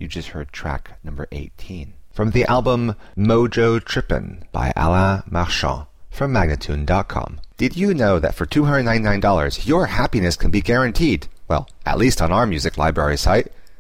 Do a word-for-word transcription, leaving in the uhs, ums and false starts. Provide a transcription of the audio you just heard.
You just heard track number eighteen. From the album Mojo Trippin' by Alain Marchand from Magnatune dot com. Did you know that for two hundred ninety-nine dollars your happiness can be guaranteed? Well, at least on our music library site.